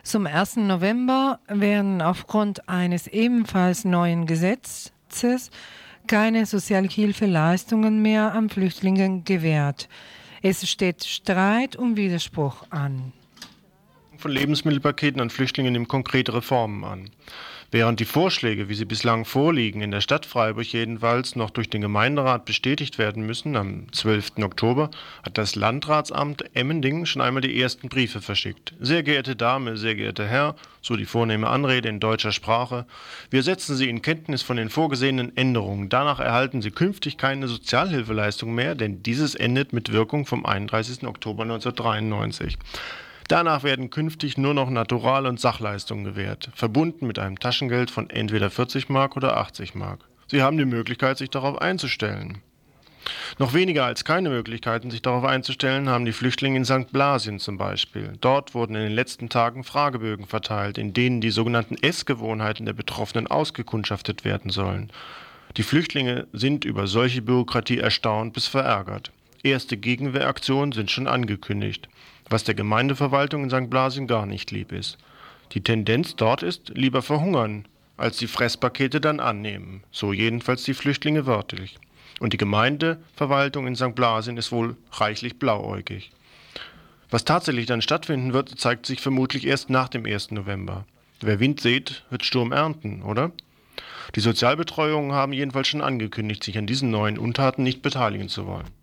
Zum 1. November werden aufgrund eines ebenfalls neuen Gesetzes keine Sozialhilfeleistungen mehr an Flüchtlingen gewährt. Es steht Streit und Widerspruch an. Von Lebensmittelpaketen an Flüchtlinge nimmt konkrete Reformen an. Während die Vorschläge, wie sie bislang vorliegen, in der Stadt Freiburg jedenfalls noch durch den Gemeinderat bestätigt werden müssen, am 12. Oktober hat das Landratsamt Emmendingen schon einmal die ersten Briefe verschickt. Sehr geehrte Dame, sehr geehrter Herr, so die vornehme Anrede in deutscher Sprache, wir setzen Sie in Kenntnis von den vorgesehenen Änderungen. Danach erhalten Sie künftig keine Sozialhilfeleistung mehr, denn dieses endet mit Wirkung vom 31. Oktober 1993. Danach werden künftig nur noch Natural- und Sachleistungen gewährt, verbunden mit einem Taschengeld von entweder 40 Mark oder 80 Mark. Sie haben die Möglichkeit, sich darauf einzustellen. Noch weniger als keine Möglichkeiten, sich darauf einzustellen, haben die Flüchtlinge in St. Blasien zum Beispiel. Dort wurden in den letzten Tagen Fragebögen verteilt, in denen die sogenannten Essgewohnheiten der Betroffenen ausgekundschaftet werden sollen. Die Flüchtlinge sind über solche Bürokratie erstaunt bis verärgert. Erste Gegenwehraktionen sind schon angekündigt, was der Gemeindeverwaltung in St. Blasien gar nicht lieb ist. Die Tendenz dort ist, lieber verhungern, als die Fresspakete dann annehmen. So jedenfalls die Flüchtlinge wörtlich. Und die Gemeindeverwaltung in St. Blasien ist wohl reichlich blauäugig. Was tatsächlich dann stattfinden wird, zeigt sich vermutlich erst nach dem 1. November. Wer Wind sät, wird Sturm ernten, oder? Die Sozialbetreuungen haben jedenfalls schon angekündigt, sich an diesen neuen Untaten nicht beteiligen zu wollen.